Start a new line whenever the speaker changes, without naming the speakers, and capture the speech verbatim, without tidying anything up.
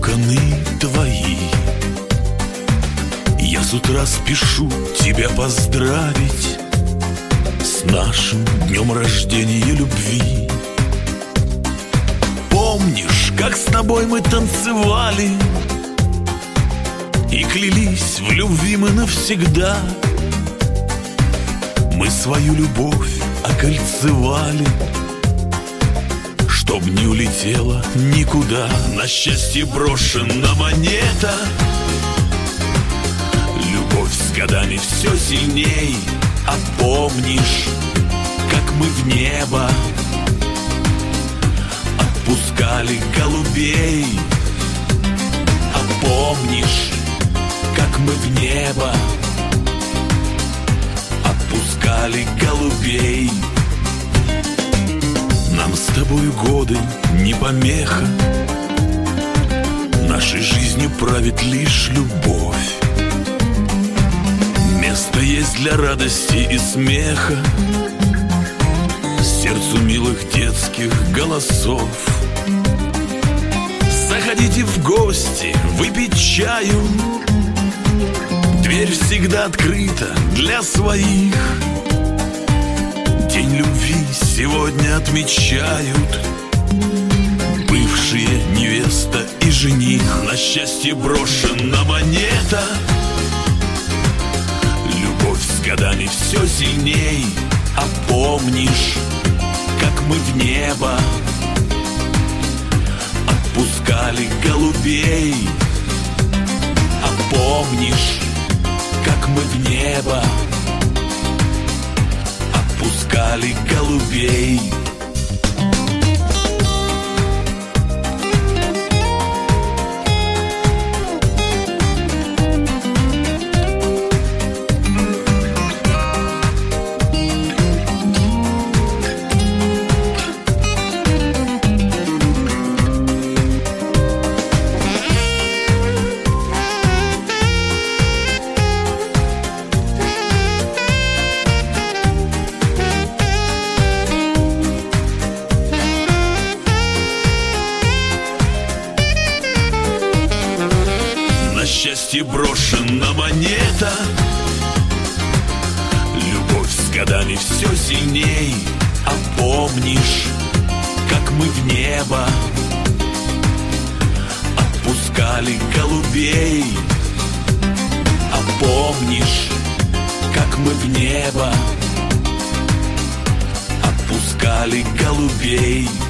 коконы твои. Я с утра спешу тебя поздравить с нашим днем рождения любви. Помнишь, как с тобой мы танцевали и клялись в любви мы навсегда? Мы свою любовь окольцевали, чтоб не улетела никуда. На счастье брошена монета, любовь с годами все сильней. А помнишь, как мы в небо отпускали голубей? А помнишь, как мы в небо отпускали голубей? Нам с тобою годы не помеха, нашей жизнью правит лишь любовь. Место есть для радости и смеха, сердцу милых детских голосов. Заходите в гости, выпить чаю, дверь всегда открыта для своих. День любви сегодня отмечают бывшие невеста и жених. На счастье брошена монета, любовь с годами все сильней. А помнишь, как мы в небо отпускали голубей? А помнишь, как мы в небо отпускали голубей? Счастье брошена монета, любовь с годами все сильней. А помнишь, как мы в небо отпускали голубей? А помнишь, как мы в небо отпускали голубей?